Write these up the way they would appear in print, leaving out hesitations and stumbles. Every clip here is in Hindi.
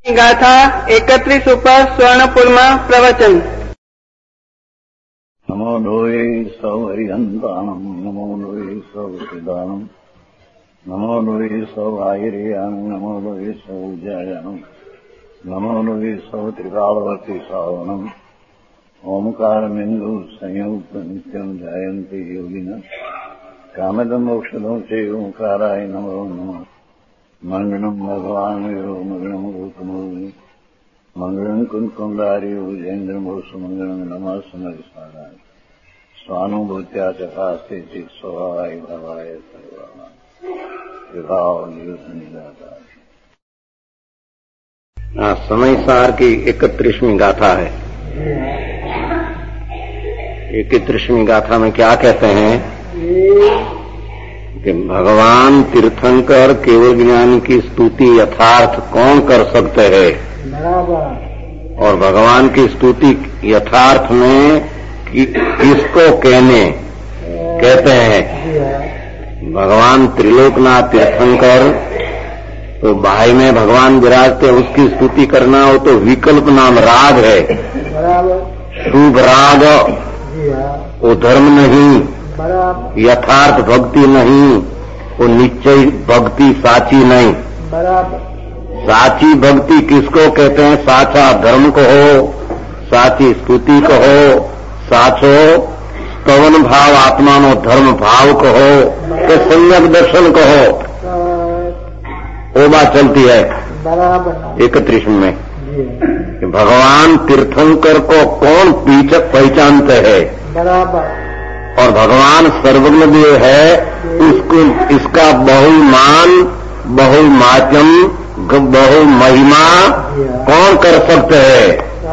ગાથા 31 ઉપર સ્વર્ણપુરમાં પ્રવચન. નમો લોહે સૌ હરિહંતાણમ, નમો લોહે સૌ સિદાનમ, નમો લોહે સૌ આયર્યાણમ, નમો લોહે સૌ જયાણમ, નમો લોહે સૌ ત્રિકાળવતી સાવનમ. ઓમકારમિંદુ સંયુક્ત નિત્યમ જાયંતિ યોગિના કામદમ મોક્ષદો છે ઓંકારાય નમો નમઃ. મંગળમ ભગવાન વીરો મંગળમ ગૌતમોની મંગળમ કુંકુંડાર્યો જૈન્દ્રમો સુમંગળમ નમઃ સમરિસારાય સ્વાનુભૂત્યા ચકાસ્તે ચિત સ્વભાવાય ભાવાય સર્વાના विभाव निदाता. समय सार की 31वीं गाथा है. 31वीं गाथा में क्या कहते हैं कि भगवान तीर्थंकर केवल ज्ञानी की स्तुति यथार्थ कौन कर सकते हैं, और भगवान की स्तुति यथार्थ में किसको कहते हैं. भगवान त्रिलोकनाथ तीर्थंकर तो बाह्य में भगवान विराजते, उसकी स्तुति करना हो तो विकल्प नाम राग है. शुभ राग वो धर्म नहीं, यथार्थ भक्ति नहीं, वो निश्चय भक्ति साची नहीं. साची भक्ति किसको कहते हैं? साचा धर्म कहो, साची स्तुति कहो, साचो स्तवन भाव आत्मानो धर्म भाव कहो कि सम्यक दर्शन कहो, वो बात चलती है 31 में. भगवान तीर्थंकर को कौन पहचानते हैं, और भगवान सर्वज्ञ देव है, उसको इसका बहुमान बहुमाचम बहु महिमा कौन कर सकते हैं,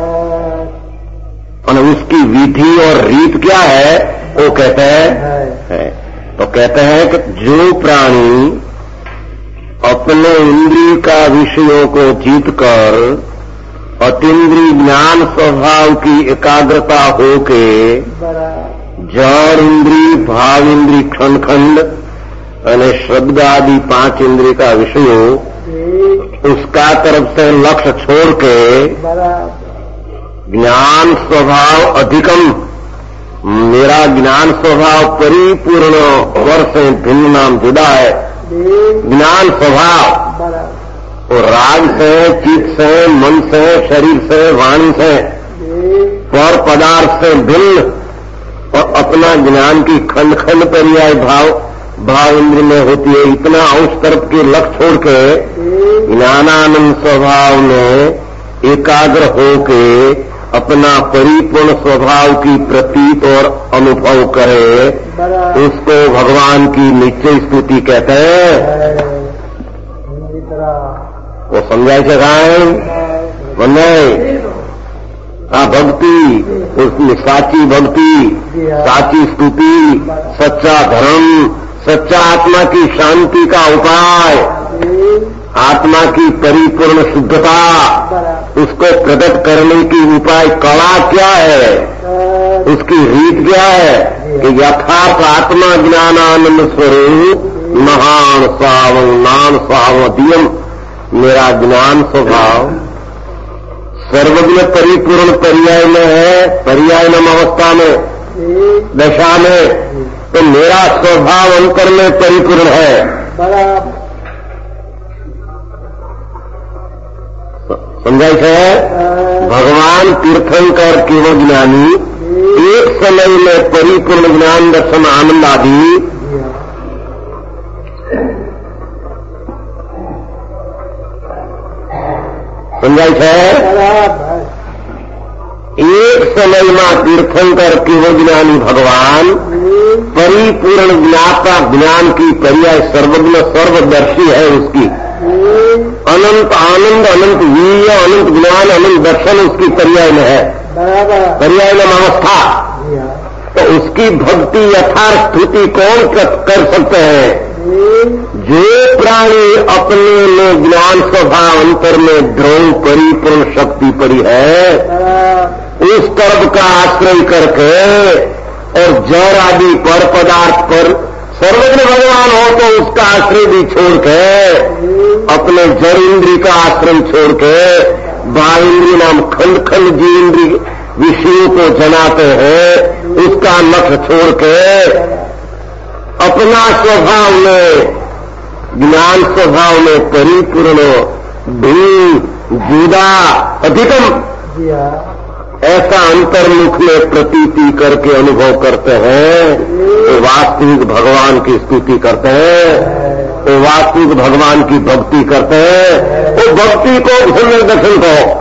और उसकी विधि और रीत क्या है वो कहते हैं. तो कहते हैं कि जो प्राणी अपने इंद्रिय का विषयों को जीतकर अतीन्द्रिय ज्ञान स्वभाव की एकाग्रता होके जड़ इंद्रिय भाव इंद्रिय खंड खंड અને शब्द आदि 5 इंद्रिय का विषयों उसका तरफ से लक्ष्य छोड़ के ज्ञान स्वभाव अधिकम, मेरा ज्ञान स्वभाव परिपूर्ण वर्ष से भिन्न नाम जुदा है. ज्ञान स्वभाव और राग से, चित्त से, मन से, शरीर से, वाणी से, पर पदार्थ से भिन्न, और अपना ज्ञान की खंड खंड पर्याय भाव इंद्र में होती है. इतना उस तरफ के लक्ष्य छोड़ के ज्ञानानंद स्वभाव में एकाग्र होके अपना परिपूर्ण स्वभाव की प्रतीत और अनुभव करे, उसको भगवान की निश्चय स्तुति कहते हैं. वो समझाई सकाए बने भक्ति, उसमें साची भक्ति, साची स्तुति, सच्चा धर्म, सच्चा आत्मा की शांति का उपाय, आत्मा की परिपूर्ण शुद्धता, उसको प्रकट करने की उपाय कला क्या है, उसकी रीत क्या है कि यथार्थ आत्मा ज्ञानानंद स्वरूप महान सावं नान सावधियम, मेरा ज्ञान स्वभाव सर्वज्ञ परिपूर्ण पर्याय में है, पर्याय नाम अवस्था में, दशा में, तो मेरा स्वभाव अंतर में परिपूर्ण है. समझाई है. भगवान तीर्थंकर केवल ज्ञानी एक समय में परिपूर्ण ज्ञान दर्शन आनंद आदि समझाई है. एक समय में तीर्थंकर केवल ज्ञानी भगवान परिपूर्ण ज्ञाता ज्ञान की पर्याय सर्वज्ञ सर्वदर्शी है. उसकी अनंत आनंद, अनंत वीर्य, अनंत ज्ञान, अनंत दर्शन उसकी पर्याय में है, पर्याय में अवस्था. तो उसकी भक्ति यथार्थ स्तुति कौन कर सकते हैं? जो प्राणी अपने में ज्ञान स्वभाव अंतर में द्रोह परिपूर्ण शक्ति पड़ी है, उस तरफ का आश्रय करके और जड़ आदि पर पदार्थ पर सर्वज्ञ भगवान हो तो उसका आश्रय भी छोड़ के, अपने जड़ इंद्री का आश्रय छोड़ के, बाल इंद्री नाम खंड खंड जीव इंद्री विषयों को जनाते हैं, उसका लक्ष्य छोड़ के अपना स्वभाव में, ज्ञान स्वभाव में परिपूर्ण भिन्न जुदा अधिकम ऐसा अंतर्मुख में प्रतीति करके अनुभव करते हैं, तो वास्तविक भगवान की स्तुति करते हैं, तो वास्तविक भगवान की भक्ति करते हैं। तो भक्ति को सम्यक दर्शन कहो,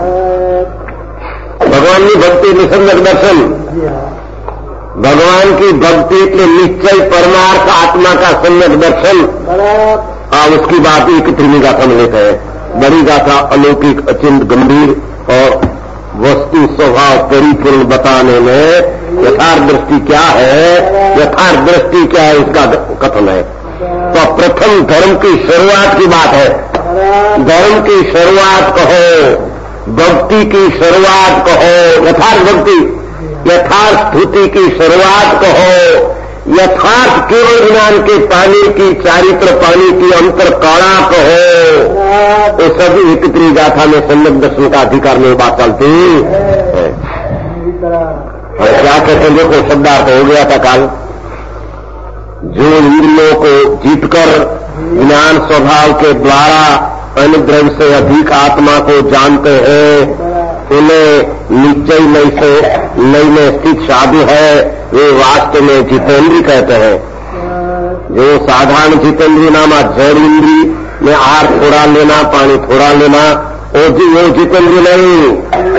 भगवान की भक्ति में सम्यक दर्शन, भगवान की भक्ति के निश्चय परमार्थ आत्मा का सम्यक दर्शन। उसकी बात एक त्रिमी गाथा में लेते हैं। बड़ी गाथा अलौकिक अचिंत गंभीर और वस्तु स्वभाव परिपूर्ण बताने में यथार्थ दृष्टि क्या है, यथार्थ दृष्टि क्या है, इसका कथन है। तो प्रथम धर्म की शुरुआत की बात है। धर्म की शुरुआत कहो, भक्ति की शुरुआत कहो, यथार्थ भक्ति, यथार्थ स्तुति की शुरुआत कहो, यथार्थ केवल ज्ञान के पानी की, चारित्र पानी की अंतर काड़ा कहो, तो सभी एकत्री गाथा में सम्यक दर्शन का अधिकार में बात चलती है। और क्या कहते हैं, देखो शब्दार्थ हो गया था काल। जो इंद्रियों को जीतकर ज्ञान स्वभाव के द्वारा अनुद्रव्य से अधिक आत्मा को जानते हैं, उन्हें निश्चय लय में स्थित साधु है, वे वास्तव में जितेंद्री कहते हैं। जो साधारण जितेंद्री नामा जड़ इंद्री में आहार थोड़ा लेना, पानी थोड़ा लेना, वो जितेंद्री नहीं।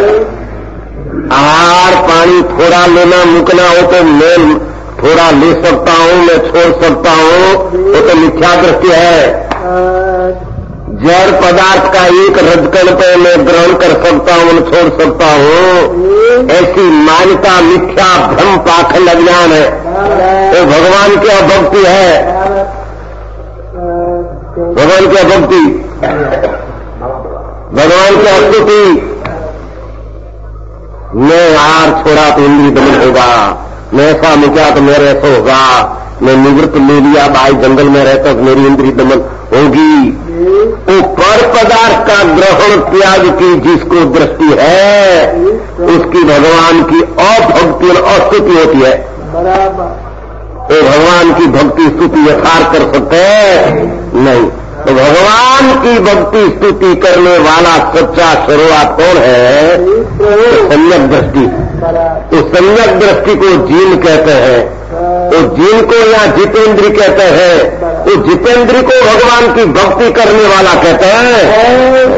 आहार पानी थोड़ा लेना मुकना हो तो मैं थोड़ा ले सकता हूं, मैं छोड़ सकता हूं, वो तो मिथ्या दृष्टि है। जड़ पदार्थ का एक रजकण पे मैं ग्रहण कर सकता हूं, मैं छोड़ सकता हूं, ऐसी मान्यता मिथ्या भ्रम पाखंड अज्ञान है। तो भगवान की अभक्ति है, भगवान की अभक्ति, भगवान की स्तुति। मैं हार छोड़ा तो इंद्रिय दमन होगा, मैं ऐसा मिटा तो मेरे ऐसा होगा, मैं निवृत्त ले लिया बाई जंगल में रहता तो मेरी इंद्रिय दमन होगी। वो पर पदार्थ का ग्रहण त्याग की जिसको दृष्टि है, उसकी भगवान की अभक्ति और अस्तुति होती है। तो भगवान की भक्ति स्तुति यथार्थ कर सकते हैं नहीं। तो भगवान की भक्ति स्तुति करने वाला सच्चा शुरुआत कौन है? तो सम्यक दृष्टि। तो सम्यक दृष्टि को जीन कहते हैं, तो जीन को या जितेंद्री कहते हैं, तो जितेंद्री को भगवान की भक्ति करने वाला कहते हैं।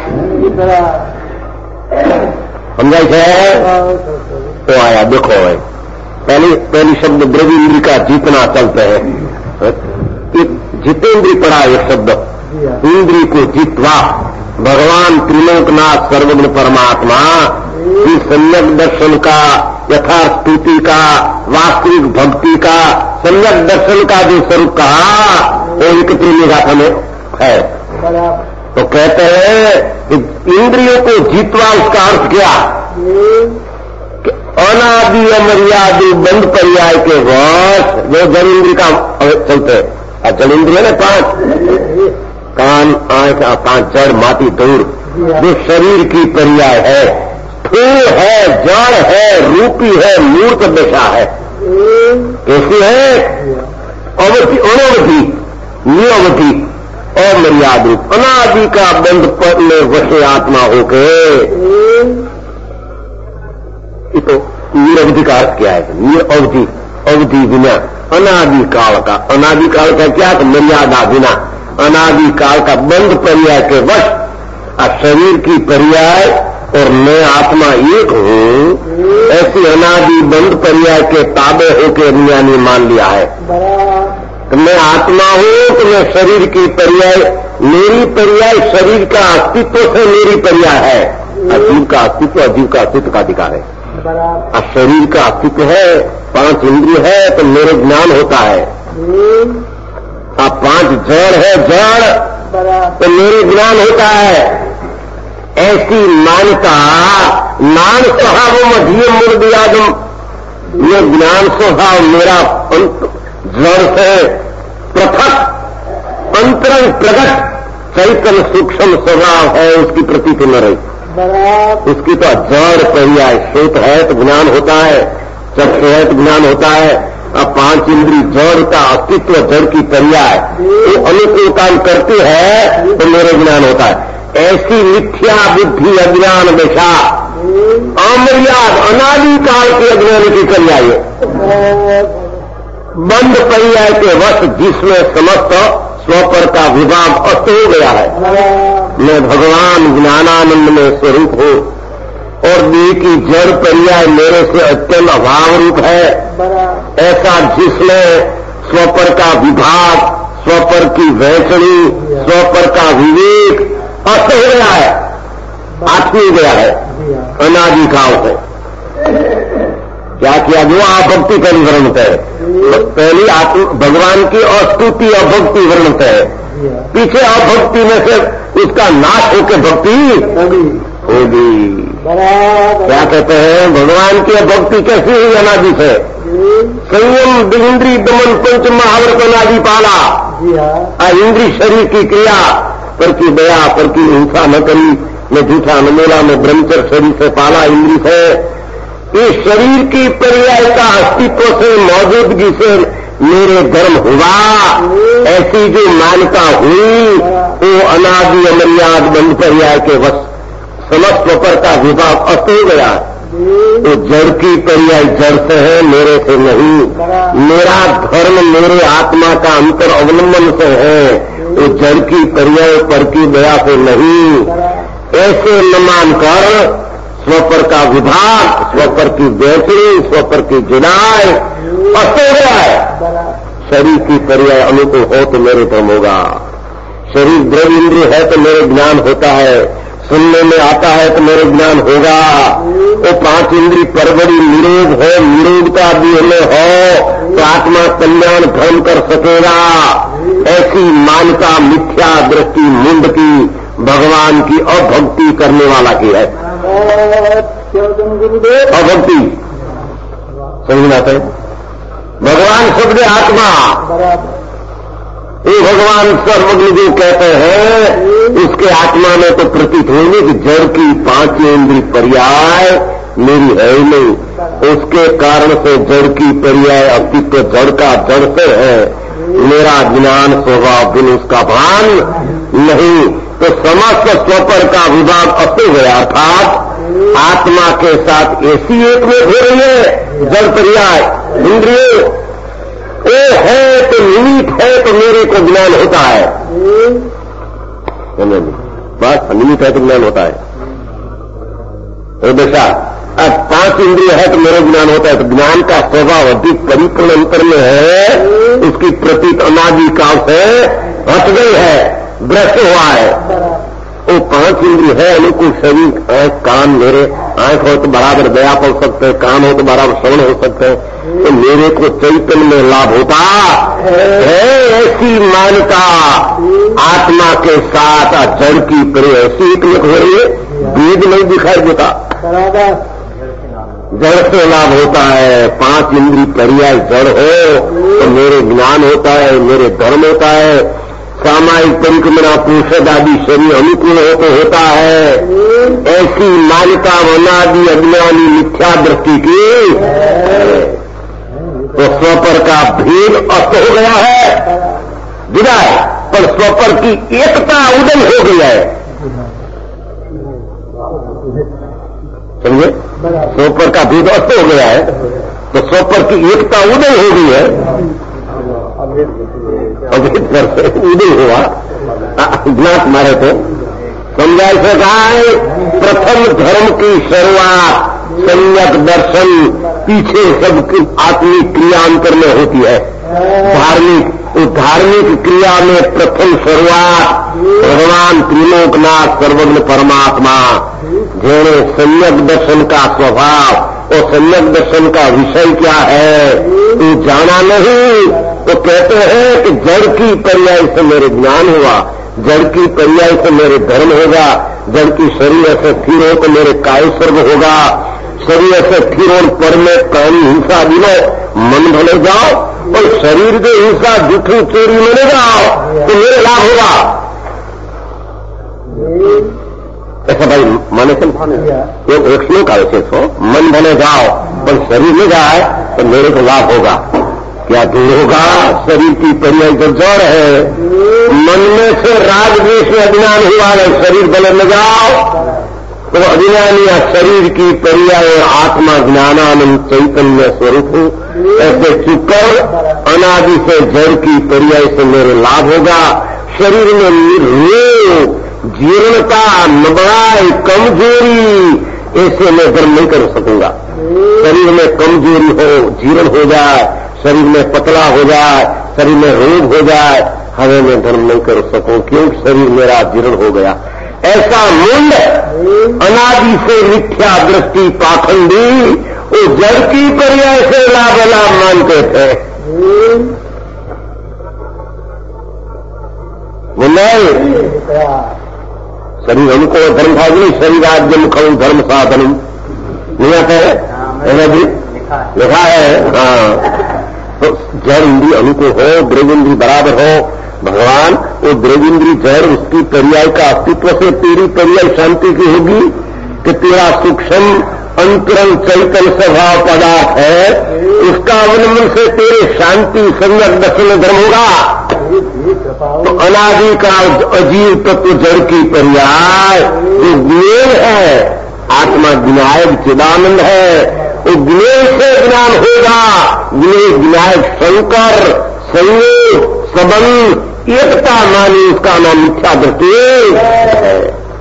समझाई है? तो आया देखो भाई, पहली शब्द द्रव्येंद्री का जीतना चलते हैं। जितेंद्री पड़ा एक शब्द, इंद्री को जीतवा भगवान त्रिलोकनाथ सर्वज्ञ परमात्मा की सम्यक दर्शन का, यथार्थ स्तुति का, वास्तविक भक्ति का, सम्यक दर्शन का जो स्वरूप कहा वो एकत्रीय गाथा में है। तो कहते हैं कि इंद्रियों को जीतवा, उसका अर्थ क्या? कि अनादि अमर्यादि बंद पर्याय के वश जो जल इंद्रिय का चलते हैं, जल इंद्रिय है 5, कान आंख 5 जड़ माटी दूर, जो शरीर की पर्याय है, स्थूल है, जड़ है, रूपी है, मूर्त दशा है। कैसी है? अवधि, अनवधि, निरवधि, अमर्याद रूप, अनादि का बंध पर में वश आत्मा होके। तो निरवधि का अर्थ क्या है? निरवधि, अवधि बिना, अनादि काल का। अनादि काल का क्या? तो मर्यादा बिना, अनादि काल का बंध पर्याय के वश शरीर की पर्याय और मैं आत्मा एक हूं, ऐसी अनादि बंध पर्याय के ताबे होकर दुनिया ने मान लिया है। तो मैं आत्मा हूं तो मैं शरीर की पर्याय, मेरी पर्याय शरीर का अस्तित्व से मेरी पर्याय है। अजीव का अस्तित्व, अजीव का अस्तित्व का अधिकार है। शरीर का अस्तित्व है, 5 इंद्रिय है तो मेरे ज्ञान होता है। 5 जड़ है, जड़ तो मेरे ज्ञान होता है। ऐसी मान्यता नान स्वभाव मध्य मूर्तियादम, ये ज्ञान स्वभाव मेरा जड़ से पृथक अंतरंग प्रकट चैतन्य सूक्ष्म स्वभाव है, उसकी प्रतीति न रही। उसकी तो जड़ पर्याय, श्रोत है तो ज्ञान होता है, चक्षु है तो ज्ञान होता है। अब 5 इंद्री जड़ का अस्तित्व, जड़ की पर्याय, वो अनुकूल काम करती है तो मेरे ज्ञान होता है। ऐसी मिथ्या बुद्धि अज्ञान दशा अमर्याद अनादि काल के अज्ञान की पर्याय, बंद पर्याय के वश जिसमें समस्त स्वपर का विभाग अस्त हो गया है। मैं भगवान ज्ञानानंद में स्वरूप हूँ और देह की जड़ पर्याय मेरे से अत्यंत अभाव रूप है। ऐसा जिसमें स्वपर का विभाग, स्वपर की वैचणी, स्वपर का विवेक अस्त हो गया है, आत्मी गया है अनादि काल से। क्या किया? जो अभक्ति का वर्णित है, पहली भगवान की अस्तुति अभक्ति वर्णित है, पीछे अभक्ति में से उसका नाश होकर भक्ति होगी। क्या कहते हैं? भगवान की अभक्ति कैसी हुई अनादि से? संयम इंद्री दमन पंच महाव्रत अनादि पाला। इंद्री शरीर की क्रिया पर की दया, पर की हिंसा न करी, न झूठा न मेला, न ब्रह्मचर्य शरीर से पाला इंद्री से। इस शरीर की पर्याय का अस्तित्व से, मौजूदगी से मेरे धर्म हुआ, ऐसी जो मान्यता हुई वो अनादि अमर्याद बंद पर्याय के वश समस्त पर का विभाग अस्त हो गया। तो जड़ की पर्याय जड़ से है, मेरे से नहीं। मेरा धर्म मेरे आत्मा का अंतर अवलंबन से है, तो जड़ की पर्याय पर की दया से नहीं। ऐसे न मानकर स्वपर का विभाग, स्वपर की वैचणी, स्वपर की जुदाई अस्त हो गया है। शरीर की पर्याय अनुकूल हो तो मेरे धर्म होगा। शरीर द्रव्य इंद्रिय है तो मेरे ज्ञान होता है, सुनने में आता है तो मेरे ज्ञान होगा। वो 5 इंद्रिय परवड़ी निरोग हो, निरोगता भी हमें हो तो आत्मा कल्याण धर्म कर सकेगा। ऐसी मान्यता मिथ्या दृष्टि मुंड की, भगवान की अभक्ति करने वाला की है। अभक्ति समझ में आता है? भगवान शब्द आत्मा, ये भगवान सर्वज्ञ जो कहते हैं, उसके आत्मा में तो प्रतीत होंगे कि जड़ की 5 इंद्रिय पर्याय मेरी है ही नहीं। उसके कारण से जड़ की पर्याय अस्तित्व जड़ का जड़ से है। मेरा ज्ञान स्वभाव बिन उसका भान नहीं, तो समस्त स्वपर का विभाग अस्त हो गया। अर्थात आत्मा के साथ ऐसी एक में हो रही है जड़ पर्याय इंद्रिय, वो है तो निमित है तो मेरे को ज्ञान होता है। बस निमित है तो ज्ञान होता है। दशा अब 5 इंद्रिय है तो मेरे ज्ञान होता है। तो ज्ञान का स्वभाव अधिक परिपूर्ण अंतर में है, उसकी प्रतीत अनादि काल से हट गई है, भ्रष्ट हुआ है। वो 5 इंद्रिय है अनुकूल शरीर, आंख कान मेरे, आंख हो तो बराबर दया पड़ सकते हैं, कान हो तो बराबर श्रवण हो सकते हैं, तो मेरे को चैतन्य में लाभ होता है। ऐसी मान्यता आत्मा के साथ जड़ की परे ऐसी एक हो रही है, वेद नहीं दिखाई देता, जड़ से लाभ होता है। 5 इंद्रिय पर्याय जड़ हो तो मेरे ज्ञान होता है, मेरे धर्म होता है। सामायिक परिक्रमणा पुरुषद आदि शरीर अनुकूल हो तो होता है। ऐसी मान्यता वनादि अज्ञानी मिथ्या दृष्टि की तो स्वपर का भेद अस्त हो गया है, जुदा है, पर स्वपर की एकता उदय हो गई है। समझे? स्वपर का भेद अस्त हो गया है तो स्वपर की एकता उदय हो गई है। अभेद पर से उदय हुआ, ज्ञात मारे तो समझाई से कहा है प्रथम धर्म की शुरुआत सम्यक दर्शन, पीछे सब आत्मिक क्रियांतर में होती है। धार्मिक क्रिया में प्रथम शुरुआत भगवान त्रिलोकनाथ सर्वज्ञ परमात्मा, जेने सम्यक दर्शन का स्वभाव और सम्यक दर्शन का विषय क्या है तो जाना नहीं, तो कहते हैं कि जड़ की पर्याय से मेरे ज्ञान हुआ, जड़ की पर्याय से मेरे धर्म होगा, जड़ की शरीर से स्थिर हो तो मेरे काय सर्व होगा, शरीर से स्थिर हो पर में प्राणी हिंसा दिलो मन भले जाओ, और शरीर के हिस्सा झूठी चोरी में ले जाओ तो मेरे लाभ होगा। ऐसा भाई माने से एक श्लोक आए थे सो मन बने जाओ पर शरीर में जाए तो मेरे को लाभ होगा। क्या दूर होगा? शरीर की पर्याय तो जड़ है, मन में से राग द्वेष में अज्ञान हुआ है, शरीर बने में जाओ तो अज्ञान या शरीर की पर्याय आत्मा ज्ञानानंद चैतन्य स्वरूप हूं। ऐसे चुपकर अनादि से जड़ की पर्याय से मेरे लाभ होगा। शरीर में रोग, जीर्णता, नबड़ाई, कमजोरी, ऐसे मैं धर्म नहीं कर सकूंगा। शरीर में कमजोरी हो, जीर्ण हो जाए, शरीर में पतला हो जाए, शरीर में रोग हो जाए, हमें मैं धर्म नहीं कर सकूं क्योंकि शरीर मेरा जीर्ण हो गया। ऐसा मुंड अनादि से मिथ्या दृष्टि पाखंडी वो जड़ की पर्याय से लाभ मानते थे। शरीर हमको धर्म था नहीं, शरीराज्यम खम धर्म साधनम नहीं आता है जी, लिखा है। हाँ, तो जड़ इंद्री अनुकूल हो, द्रव्य इंद्री बराबर हो, भगवान वो द्रव्य इंद्री जड़ उसकी पर्याय का अस्तित्व से तेरी पर्याय शांति की होगी कि तेरा सूक्ष्म अंतरंग चैतन्य स्वभाव पदार्थ है, उसका अवलंबन से तेरे शांति संगत दर्शन धर्म होगा। तो अनादि का अजीव तत्व जड़ की पर्याय जो ज्ञेय है, आत्मा विनायक चिदानंद है, वो ज्ञेय से ज्ञान होगा। ज्ञेय विनायक शंकर संयोग संबंध एकता मानी, उसका नाम मिथ्या दृष्टि है।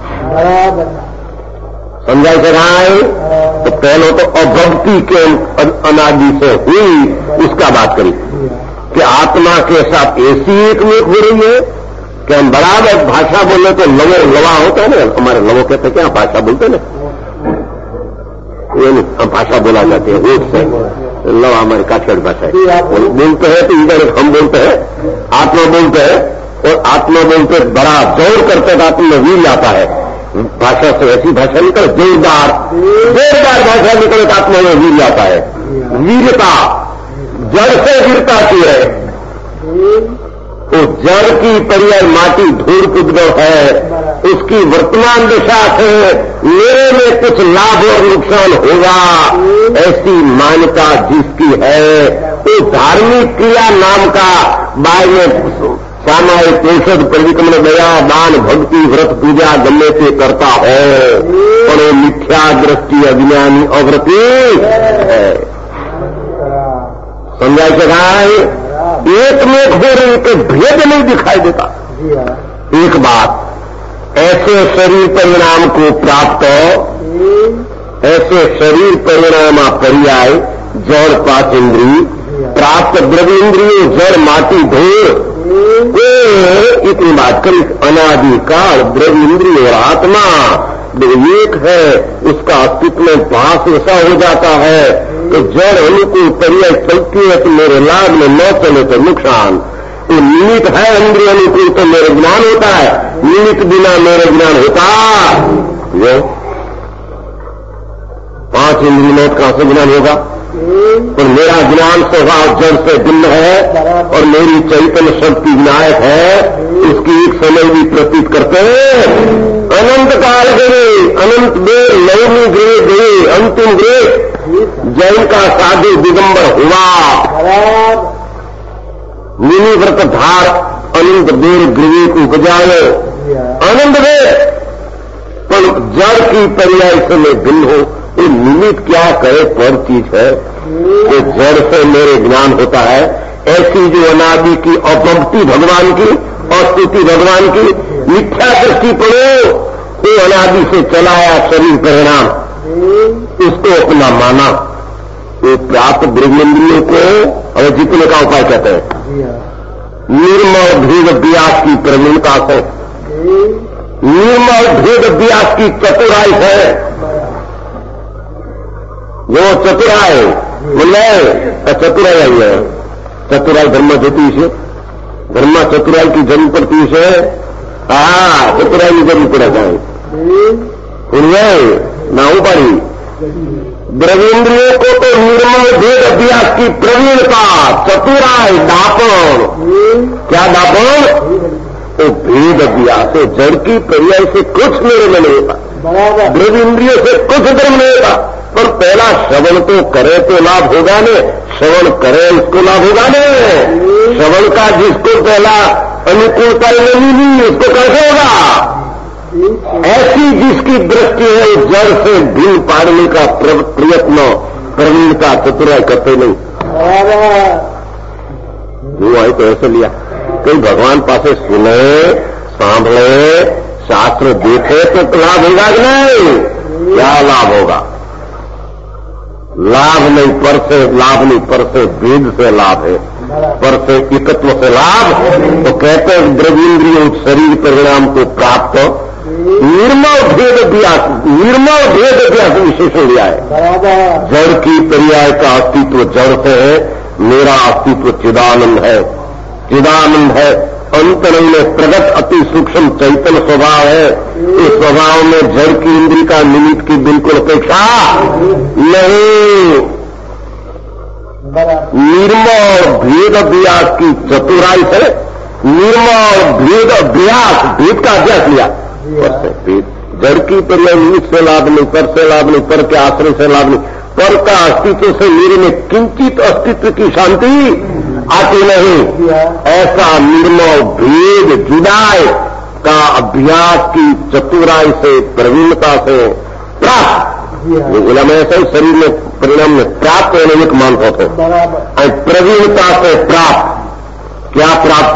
समझाई सराय? तो पहले तो अभक्ति के अनादि से हुई उसका बात करी कि आत्मा के साथ ऐसी एक में हो रही है कि हम बराबर भाषा बोले तो लवो लवा होता है ना, हमारे लवो कहते क्या भाषा बोलते ना, ये नहीं हम भाषा बोला जाते हैं रोड से, लवा हमारी काठियाड़ भाषा है। बोलते हैं तो इधर हम बोलते हैं, आत्मा बोलते हैं, और आत्मा बोलते बड़ा जोर करते तो आत्मा में वीर आता है। भाषा से ऐसी भाषा निकले जोरदार भाषा निकले तो आत्मा में वीर आता है। वीरता जड़ से वीरता की है, तो जड़ की पर्याय माटी धूल पुद्गव है, उसकी वर्तमान दशा से मेरे में कुछ लाभ और नुकसान होगा, ऐसी मान्यता जिसकी है वो धार्मिक क्रिया नाम का बाय में सामायिक औषध परिक्रमण दया दान भक्ति व्रत पूजा गम्य से करता है, और वो मिथ्या दृष्टि अज्ञानी अवृत्ति है। समझाई सकाए? एक में हो रही के भेद नहीं दिखाई देता। एक बात, ऐसे शरीर परिणाम को प्राप्त, ऐसे शरीर परिणाम पर्याय जड़ पांच इंद्री प्राप्त द्रव्य इंद्रियों जड़ माटी धूल इतनी बात करी। अनादिकाल द्रव्य इंद्रिय और आत्मा एक है, उसका अस्तित्व में भास ऐसा हो जाता है तो जड़ अनुकूल पर्याय चलती है तो मेरे लाभ में न चले तो नुकसान। तो निमित्त है इंद्रिय अनुकूल तो मेरे ज्ञान होता है, निमित्त बिना मेरे ज्ञान होता ये पांच इंद्रिय मौत कहां से ज्ञान होगा? और मेरा ज्ञान स्वभाव जड़ से भिन्न है और मेरी चैतन्य शक्ति विनायक है, इसकी एक समय भी प्रतीत करते हैं। अनंत काल गए, अनंत देर नवमी ग्रह गए, अंतिम ग्रह जैन का साधु दिगंबर हुआ, मिनी व्रत धार अनंत देर गृह को उपजाए आनंद देर, पर जड़ की पर्याय से मैं भिन्न हो। ये निमित्त क्या करे पर चीज है, तो जड़ से मेरे ज्ञान होता है। ऐसी जो अनादि की अपंक्ति भगवान की और स्तुति भगवान की मिथ्या दृष्टि पड़ो, वो अनादि से चलाया शरीर परिणाम, उसको अपना माना, वो प्राप्त द्रव्येंद्रियों को और जीतने का उपाय कहते हैं। निर्मल भेद व्यास की प्रवीणता से, निर्मल भेद व्यास की चतुराई है। वो चतुराई बोले चतुराई आई है, चतुराई धर्म ज्योति से, धर्म चतुराई की जरूर पड़ती से, चतुराई की जरूर पड़ा जाए ना हो पारी द्रव्येंद्रियों को तो निर्मल भेद अभ्यास की प्रवीणता, चतुराई, दापण, क्या दापण? तो भेद अभ्यास है। जड़ की पर्याय से कुछ मेरे में नहीं होता, द्रव्येंद्रियों से कुछ धर्म नहीं होता। पर पहला श्रवण तो करे तो लाभ होगा ने, श्रवण करे उसको लाभ होगा ने। श्रवण का जिसको पहला अनुकूलता नहीं मिली उसको कैसे होगा? ऐसी जिसकी दृष्टि है जड़ से भिन्न पाड़ने का प्रयत्न, प्रवीणता, चतुराई करते नहीं। वो आई तो ऐसे लिया कोई भगवान पासे सुने, सांभले, शास्त्र देखे तो लाभ होगा कि नहीं? क्या लाभ होगा? लाभ नहीं, पर से लाभ नहीं, पर से भेद से लाभ है, पर से एकत्व से लाभ। तो कहते हैं द्रव्येंद्रिय शरीर परिणाम को प्राप्त निर्मल भेद अभ्यास, निर्मल भेद अभ्यास विशेष हो गया है। जड़ की पर्याय का अस्तित्व जड़ से है, मेरा अस्तित्व चिदानंद है, चिदानंद है। अंतरंग में प्रगट अति सूक्ष्म चैतन्य स्वभाव है। इस स्वभाव में जड़ की इंद्री का निमित्त की बिल्कुल अपेक्षा नहीं। निर्मल भेद अभ्यास की चतुराई से निर्मल भेद अभ्यास, भेद का अभ्यास लिया। जड़ की पर्याय निमित्त से लाभ नहीं, पर से लाभ नहीं, पर के आश्रय से लाभ नहीं, पर का अस्तित्व से मेरे में किंचित अस्तित्व की शांति आती नहीं। ऐसा निर्मल भेद जुदाई का अभ्यास की चतुराई से, प्रवीणता से प्राप्त। बोला मैं ऐसा ही शरीर में परिणाम में प्राप्त होने में मानता थे। प्रवीणता से प्राप्त, क्या प्राप्त?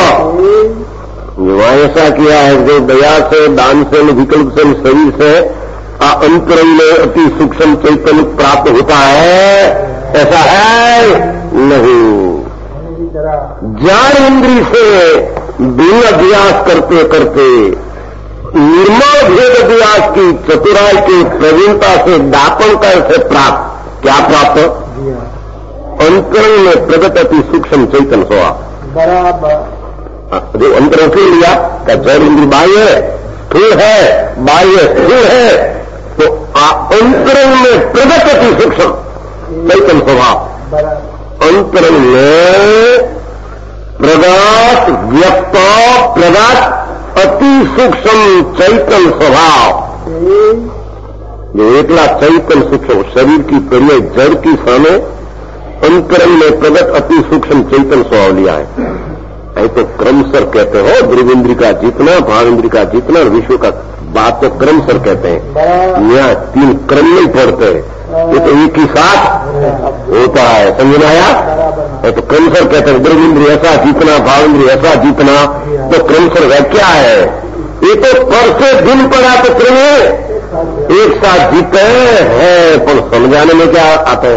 ऐसा किया है जो दया से, दान से, विकल्प से, शरीर से अंतरंग में अति सूक्ष्म चैतन्य प्राप्त होता है, ऐसा है नहीं। ज्ञान इंद्री से बिन अभ्यास करते करते निर्मल भेद अभ्यास की चतुराई की प्रवीणता से दापण कैसे प्राप्त? क्या प्राप्त? अंतरंग में प्रगट अति सूक्ष्म चैतन्य स्वभाव। बराबर जो अंतरंग क्यों लिया? क्या जड़ इंद्री बाह्य है, स्थूल है, बाह्य स्थूल है, तो अंतरंग में प्रगट अति सूक्ष्म चैतन्य स्वभाव। अंतरंग में प्रगट व्यक्त, प्रगट अति सूक्ष्म चैतन्य स्वभाव। जो एकला चैतन्य सूक्ष्म शरीर की पर्याय जड़ की सामने अंतरंग में प्रगट अति सूक्ष्म चैतन्य स्वभाव लिया है। तो क्रमशः कहते हो द्रव्येंद्री का जितना, भावेंद्री का जितना, विश्व का बात तो क्रमशः कहते हैं। यहाँ तीन क्रम नहीं पढ़ते, ये तो एक ही साथ होता है। समझ में आया? तो क्रमशः कहते हैं द्रव्येंद्री ऐसा जीतना, भावेंद्री ऐसा जीतना। तो क्रमशः क्या है? ये तो पर से दिन पड़ा तो क्रम एक साथ जीते हैं, पर समझाने में क्या आता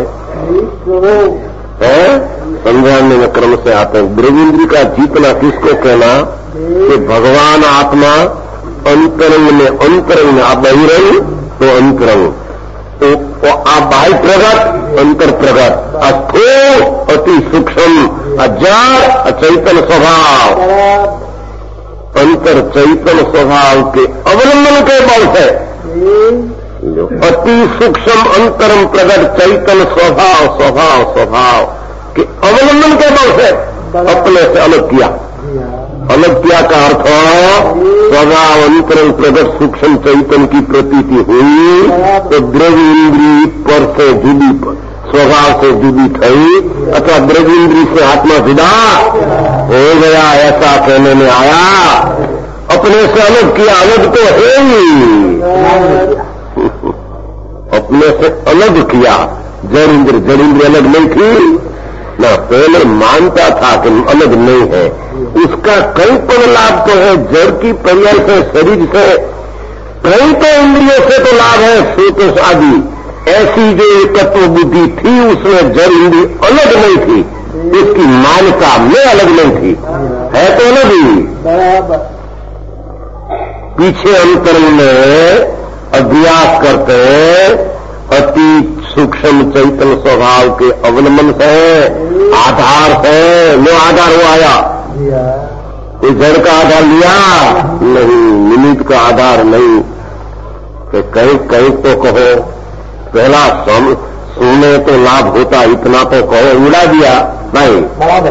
है? समझाने में क्रम से आते हैं। द्रव्येंद्री का जीतना किसको कहना? कि भगवान आत्मा अंतरंग में, अंतरंग में, आप बहिरंग तो अंतरंग, तो आप बाह्य प्रगट, अंतर प्रगट, अस्थूल अति सूक्ष्म, अजर चैतन्य स्वभाव। अंतर चैतन्य स्वभाव के अवलंबन के बल से जो अति सूक्ष्म अंतरम प्रगट चैतन्य स्वभाव, स्वभाव, स्वभाव के अवलंबन के बल से अपने से अलग किया। अलग किया का अर्थ स्वभाव अंतरंग प्रगट सूक्ष्म चैतन्य की प्रतीति हुई तो द्रव्येंद्री पर से जुदी, स्वभाव से जुदी थी, अथवा द्रव्येंद्री से आत्मा जुदा हो गया, ऐसा कहने में आया। अपने से अलग किया, अलग तो है ही, अपने से अलग किया। जड़ इंद्र अलग नहीं थी ना, पहले मानता था कि अलग नहीं है। उसका कई पर लाभ तो है, जड़ की पर्याय से, शरीर से, कई तो इंद्रियों से तो लाभ है, सोच आदि। ऐसी जो एकत्व बुद्धि थी उसमें जड़ इंद्रिय अलग नहीं थी, उसकी मान्यता में अलग नहीं थी, है तो अलग ही। पीछे अंतरंग में अभ्यास करते अति सूक्ष्म चैतन्य स्वभाव के अवलंबन से, आधार से, लो आधार वो आया, कोई जड़ का आधार लिया नहीं, निमित्त का आधार नहीं। कि कहीं कहीं तो कहो पहला सोने तो लाभ होता, इतना तो कहो, उड़ा दिया नहीं।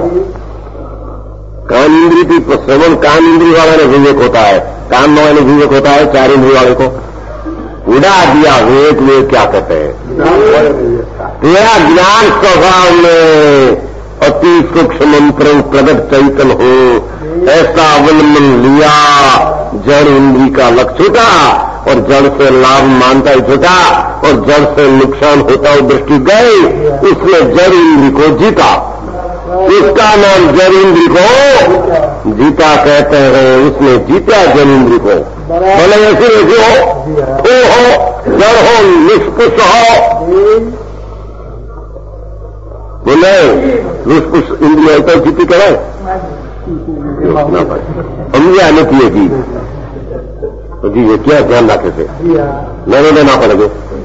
कान इंद्री की श्रवण, कान इंद्री वाले ने विवेक होता है, कान वाले ने विवेक होता है, चार इंद्री वाले को उड़ा दिया विवेक। वे क्या कहते हैं? तेरा ज्ञान स्वभाव में अति सूक्ष्म मंत्र प्रगट चैतन हो, ऐसा अवलंबन लिया, जड़ इंद्री का लक्ष्य छूटा और जड़ से लाभ मानता ही छूटा और जड़ से नुकसान होता हुआ दृष्टि गई, उसने जड़ इंद्री को जीता। इसका नाम जड़ इंद्री को जीता कहते हैं। उसने जीता जड़ इंद्री को। बोले ऐसे हो, जड़ हो, निष्पुष हो, बोले निष्पुष इंद्रिया होता है, जीती करे समझे आने की है जी। ये क्या ध्यान रखे थे, लेने देना पड़ेगा।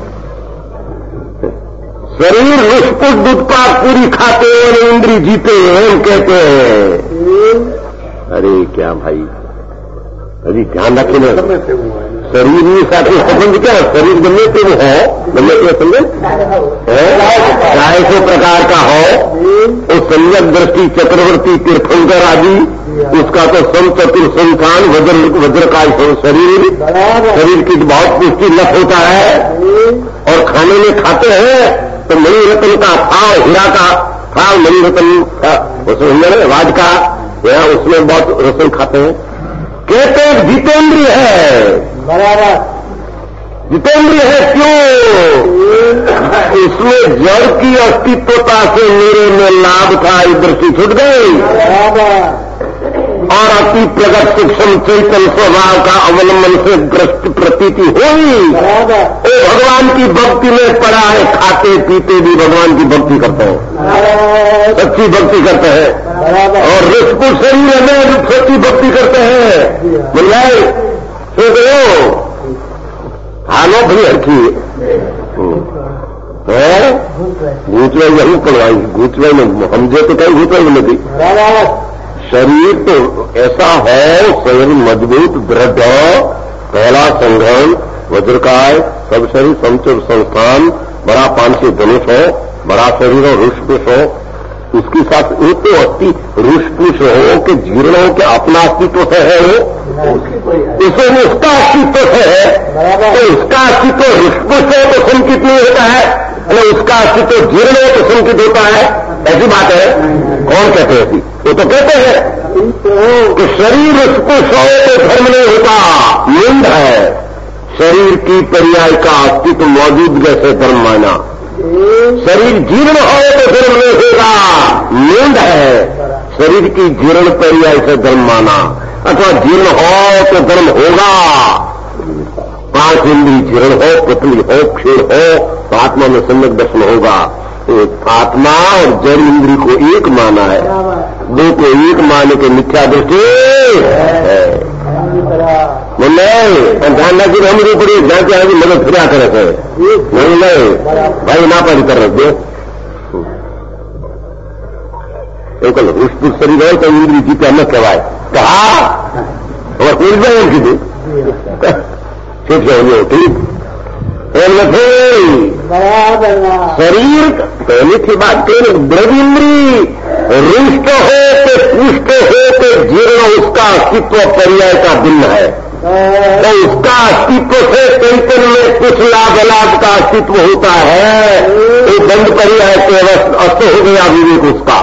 शरीर निष्पुष दूध पाक पूरी खाते और इंद्री जीते हैं कहते हैं। अरे क्या भाई, अभी ध्यान रखे ना, शरीर में साथ संबंध क्या है? शरीर गमे पे हो, गमे पे समझे, चाहे सो प्रकार का हो, वो सम्यक दृष्टि चक्रवर्ती तीर्थंकर आदि, उसका तो सम चतुर संस्थान वज्र का शरीर की बहुत पुष्टि लप होता है। और खाने में खाते हैं तो मणि रत्न का थाव, हीरा का थाव, मणि रत्न उसमें राज का, या उसमें बहुत रसन खाते हैं। कहते हैं जितेंद्रिय है, बराबर जितेंद्रिय है। क्यों? इसमें जड़ की अस्तित्वता से मेरे में लाभ का दृष्टि छूट गई और अति प्रगट सूक्ष्म चैतन्य स्वभाव का अवलंबन से दृष्टि प्रतीति हुई। वो भगवान की भक्ति में पड़ा है, खाते पीते भी भगवान की भक्ति करते हैं, सच्ची भक्ति करते हैं। और रिष्पुर शरीर में सच्ची भक्ति करते हैं। बुलाए तो गयो हालो भी रखी है। घूचवाई यही पड़वाई, घूचवाई में समझे तो कई घूचवाई मिलेगी। शरीर तो ऐसा हो, शरीर मजबूत दृढ़, पहला संघन, वज्रकाय, सब शरीर समचर संस्थान, बड़ा 500 धनुष हो, बड़ा शरीर हो, रुष्पुष हो, उसके साथ एक तो अस्थि रुष्पुष हो कि जीर्ण हो कि अपना अस्तित्व से है वो, इसमें उसका अस्तित्व से है, तो उसका अस्तित्व रुष्पुष हो तो संकित नहीं होता है, और उसका अस्तित्व जीर्ण हो तो संकित होता है। ऐसी बात है। कौन कहते हैं? वो तो कहते हैं कि शरीर रुष्पुष हो तो धर्म नहीं होता, मूंढ है। शरीर की पर्याय का अस्तित्व मौजूद जैसे धर्म माना। शरीर जीर्ण हो तो धर्म नहीं होगा, मूंढ है। शरीर की जीर्ण पर्याय से धर्म माना, अथवा जीर्ण हो तो धर्म होगा। 5 इंद्री जीर्ण हो, पतली हो, क्षीण हो तो आत्मा में सम्यक दर्शन होगा। आत्मा और जड़ इंद्री को एक माना है, दो को एक माने के मिथ्या दृष्टि है। ध्यान रखिए, हम ऊपर जाके आगे मदद फिरा करे थे नहीं भाई ना पानी कर रखे रुष्पुष शरीर है तो इंद्री जीते न कहवाए कहा और कोई जाए की ठीक है ठीक शरीर पहले की बात करें, द्रविंद्री रुष्ट हो तो पुष्ट हो तो जीर्ण उसका अस्तित्व पर्याय का भिन्न है। तो उसका अस्तित्व से चैतन्य में कुछ लाभ अलाभ का अस्तित्व होता है, तो बंद पर्याय तो अस्त हो गया विवेक उसका।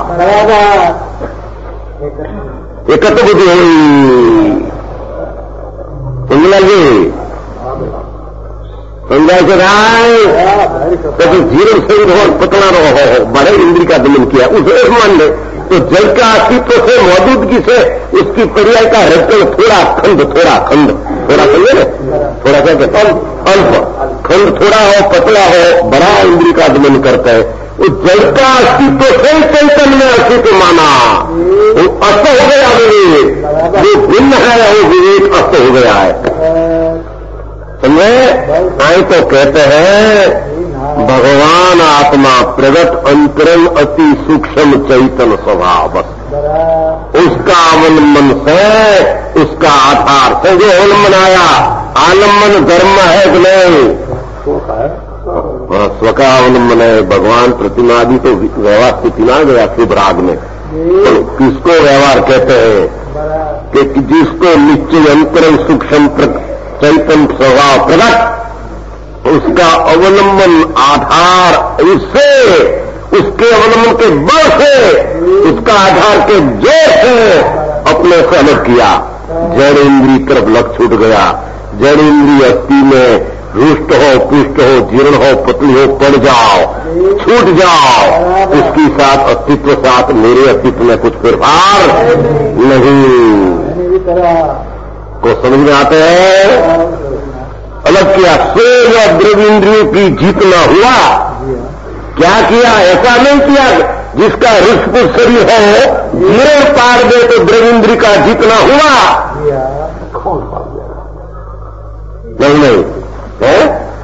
एकत्र बुद्धि हुई समझ जी समझा के राय तो जीर्ण शरीर हो, पतला रहो, बड़े इंद्री का दमन किया उसे मान ले तो जल का अस्तित्व से मौजूदगी से उसकी पर्याय का हृदय थोड़ा खंड थोड़ा समझे ना, थोड़ा क्या कहते अल्प खंड थोड़ा हो, पतला हो, बड़ा इंद्री का दमन करता है। उस जल का अस्तित्व से चैतन्य में अस्तित्व माना, वो अस्त हो गया विवेक, जो भिन्न है वो विवेक अस्त हो गया है। समझे? आई तो कहते हैं भगवान आत्मा प्रगट अंतरंग अति सूक्ष्म चैतन्य स्वभाव, बस उसका अवलंबन से, उसका आधार से जो अवलंबन आया, आलम्बन धर्म है कि नहीं? स्वकावलंबन है। भगवान प्रतिमा आदि तो व्यवहार स्थिति ना गया शुभ राग में। तो किसको व्यवहार कहते हैं कि जिसको निश्चय अंतरंग सूक्ष्म चैतन्य स्वभाव प्रकट, उसका अवलंबन आधार उससे, उसके अवलंबन के बल से, उसका आधार के जोर से अपने से अलग किया। जड़ इंद्री तरफ लग छूट गया। जड़ इंद्री अस्थि में रुष्ट हो, पुष्ट हो, जीर्ण हो, पतली हो, पड़ जाओ, छूट जाओ, उसकी साथ अस्तित्व साथ मेरे अस्तित्व में कुछ फेरफार नहीं। को समझ में आते हैं? अलग किया। सोल और द्रव्य इंद्रियों की जीत न हुआ। क्या किया? ऐसा नहीं किया जिसका रुष्ट शरीर हो, जीर्ण पार दे तो द्रव्य इंद्री का जीतना हुआ। नहीं है?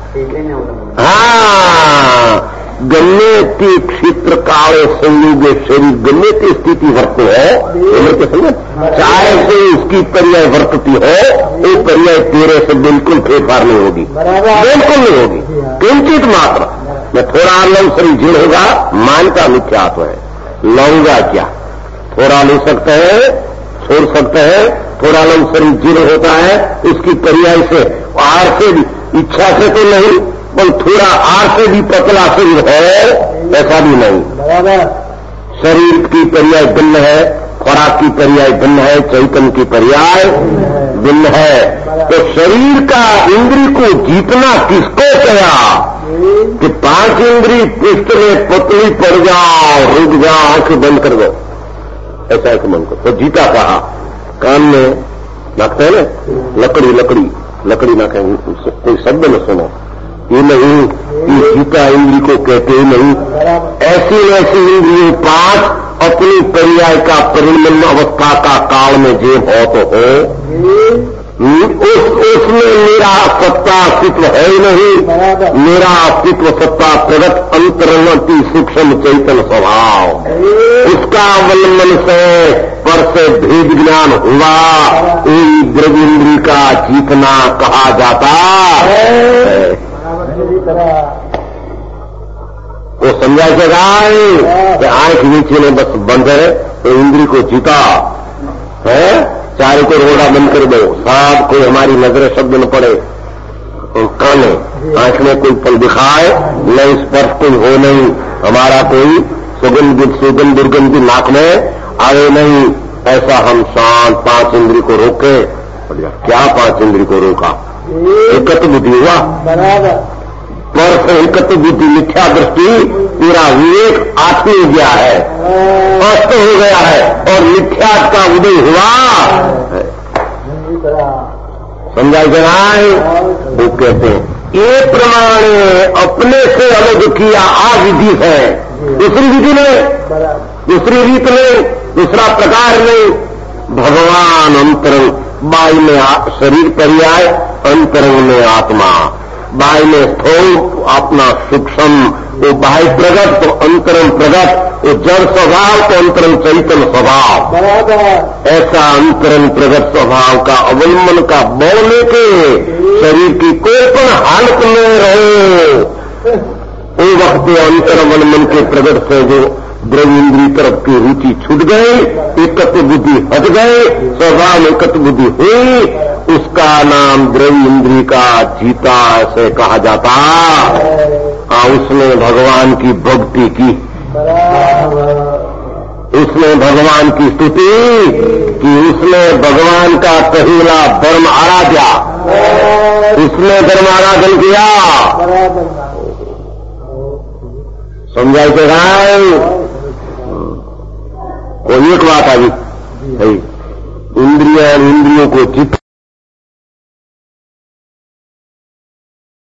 हाँ, गन्ने के क्षेत्र काले संयोग शरीर गन्ने की स्थिति वर्त हो, समझ, चाहे से उसकी पर्याय वर्तती हो, वो पर्याय तेरे से बिल्कुल फेरफार नहीं होगी, बिल्कुल नहीं होगी, किंचित मात्र। मैं थोड़ा लव शरीर जीर्ण होगा, मानता मिथ्यात्व है। लऊंगा क्या? थोड़ा ले सकते हैं, छोड़ सकते हैं। थोड़ा लव शरीर जीर्ण होता है, उसकी पर्याय से आर से भी, इच्छा से तो नहीं, पर थोड़ा आर से भी पतला शरीर है, ऐसा भी नहीं। शरीर की पर्याय भिन्न है, खुराक की पर्याय भिन्न है, चैतन्य की पर्याय भिन्न है। तो शरीर का इंद्री को जीतना किसको कहा कि 5 इंद्री पृष्ठ में पतली पड़ जाओ, रुक जाओ, आंखें बंद कर दो, ऐसा एक मन को तो जीता कहा। कान में नाखते हैं ना लकड़ी, लकड़ी लकड़ी नाखे, कोई शब्द न सुनो, ये नहीं कि जीता इंद्री को कहते ही नहीं। ऐसी ऐसी इंद्रियों 5 अपनी पर्याय का परिणम अवस्था का काल में जे हो तो हो, उसमें मेरा सत्ता अस्तित्व है ही नहीं। मेरा अस्तित्व सत्ता प्रगट अंतरंगति सूक्ष्म चैतन्य स्वभाव, उसका अवलंबन से पर से भेद ज्ञान हुआ, यही द्रव्य इंद्री का जीतना कहा जाता है। वो समझा कि आंख नीचे में बस बंद है तो इंद्री को जीता है। चारों को रोड़ा बंद कर दो, साथ कोई हमारी नजर शब्द न पड़े, कान आंख में कोई पल दिखाए नहीं, स्पर्श कोई हो नहीं, हमारा कोई सुगंध दुर्गंध नाक में आए नहीं, ऐसा हम शांत 5 इंद्री को रोके। क्या 5 इंद्री को रोका? एकत्र बुद्धि हुआ, पर से एकत्र बुद्धि मिथ्या दृष्टि, पूरा विवेक आत्मी हो गया है, स्पष्ट हो गया है और मिथ्या का उदय हुआ। समझा जनाए? वो कहते हैं ये प्रमाणे अपने से अलग किया आ विधि है, दूसरी विधि नहीं, दूसरी रीत नहीं, दूसरा प्रकार नहीं। भगवान अंतरंग, बाई में शरीर पर्याय, अंतरंग में आत्मा, बाई में स्थूल अपना सूक्ष्म, वो बाह्य प्रगट तो अंतरंग प्रगट, वो जड़ स्वभाव तो अंतरंग चैतन्य स्वभाव। ऐसा अंतरंग प्रगट स्वभाव का अवलंबन का बल लेके शरीर की कोई पण हालत में रहो, वो वक्त अंतर अवलंबन के प्रगट से जो द्रव्य इंद्री तरफ की रुचि छूट गई, एकत्व बुद्धि हट गए, स्वभाव में एकत्व बुद्धि हुई, उसका नाम द्रव्य इंद्री का जीता ऐसे कहा जाता। उसने भगवान की भक्ति की, उसने भगवान की स्तुति कि उसने भगवान का कहिला धर्म आराध्या, उसने धर्म आराधन किया। समझाई के भाई? कोई एक बात आई, इंद्रिया इंद्रियों को जीत